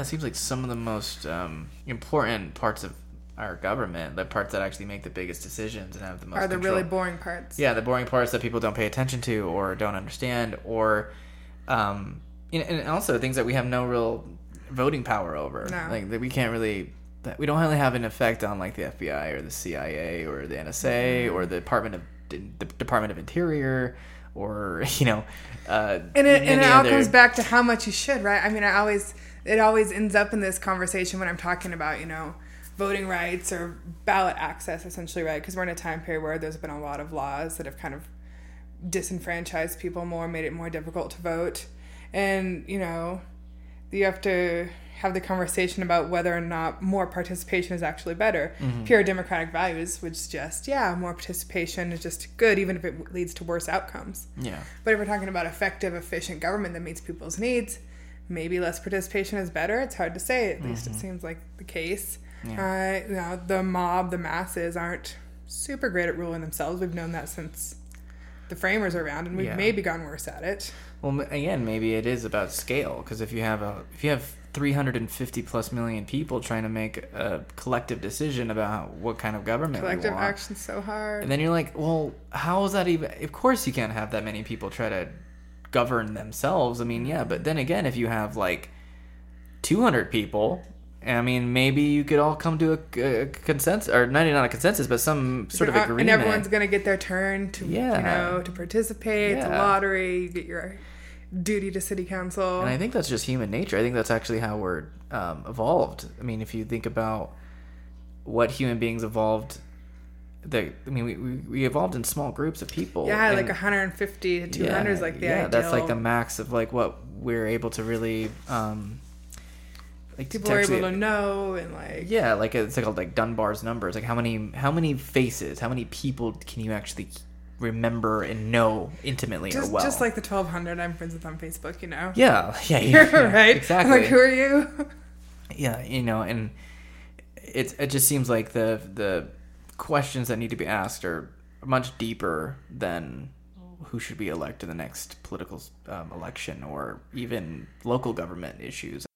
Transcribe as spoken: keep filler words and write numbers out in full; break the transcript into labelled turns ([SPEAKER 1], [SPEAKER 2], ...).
[SPEAKER 1] Yeah, it seems like some of the most um, important parts of our government, the parts that actually make the biggest decisions and have the most
[SPEAKER 2] are the
[SPEAKER 1] control.
[SPEAKER 2] really boring parts.
[SPEAKER 1] Yeah, the boring parts that people don't pay attention to or don't understand, or um, you know, and also things that we have no real voting power over.
[SPEAKER 2] No.
[SPEAKER 1] Like that we can't really, that we don't really have an effect on like the F B I or the C I A or the N S A
[SPEAKER 2] Mm-hmm.
[SPEAKER 1] or the Department of the Department of Interior. Or you know, uh,
[SPEAKER 2] and it, and it all
[SPEAKER 1] other...
[SPEAKER 2] comes back to how much you should, right? I mean, I always it always ends up in this conversation when I'm talking about, you know, voting rights or ballot access, essentially, right? Because we're in a time period where there's been a lot of laws that have kind of disenfranchised people more, made it more difficult to vote, and you know, you have to have the conversation about whether or not more participation is actually better.
[SPEAKER 1] Mm-hmm.
[SPEAKER 2] Pure democratic values would suggest, yeah, more participation is just good, even if it leads to worse outcomes.
[SPEAKER 1] Yeah.
[SPEAKER 2] But if we're talking about effective, efficient government that meets people's needs, maybe less participation is better. It's hard to say. At mm-hmm. least it seems like the case. Yeah. Uh, you know, the mob, the masses aren't super great at ruling themselves. We've known that since the framers are around, and we've yeah. maybe gone worse at it.
[SPEAKER 1] Well, again, maybe it is about scale, because if you have a if you have three hundred fifty plus million people trying to make a collective decision about what kind of government
[SPEAKER 2] collective
[SPEAKER 1] we want,
[SPEAKER 2] action's so hard.
[SPEAKER 1] And then you're like, well, how is that even? Of course, you can't have that many people try to govern themselves. I mean, yeah, but then again, if you have like two hundred people, I mean, maybe you could all come to a, a consensus, or not not a consensus, but some sort of agreement.
[SPEAKER 2] And everyone's going to get their turn to,
[SPEAKER 1] yeah.
[SPEAKER 2] you know, to participate. Yeah. It's a lottery. You get your duty to city council.
[SPEAKER 1] And I think that's just human nature. I think that's actually how we're um, evolved. I mean, if you think about what human beings evolved, the, I mean, we, we, we evolved in small groups of people.
[SPEAKER 2] Yeah,
[SPEAKER 1] and,
[SPEAKER 2] like one hundred fifty to two hundred
[SPEAKER 1] yeah,
[SPEAKER 2] is like the
[SPEAKER 1] yeah,
[SPEAKER 2] ideal.
[SPEAKER 1] that's like the max of like what we're able to really... Um,
[SPEAKER 2] like people are able to know, and like...
[SPEAKER 1] Yeah, like it's like called like Dunbar's numbers. Like how many how many faces, how many people can you actually remember and know intimately
[SPEAKER 2] just,
[SPEAKER 1] or well?
[SPEAKER 2] Just like the twelve hundred I'm friends with on Facebook, you know?
[SPEAKER 1] Yeah, yeah, yeah, yeah
[SPEAKER 2] right?
[SPEAKER 1] Exactly.
[SPEAKER 2] I'm like, who are you?
[SPEAKER 1] Yeah, you know, and it it just seems like the the questions that need to be asked are much deeper than who should be elected in the next political um, election or even local government issues.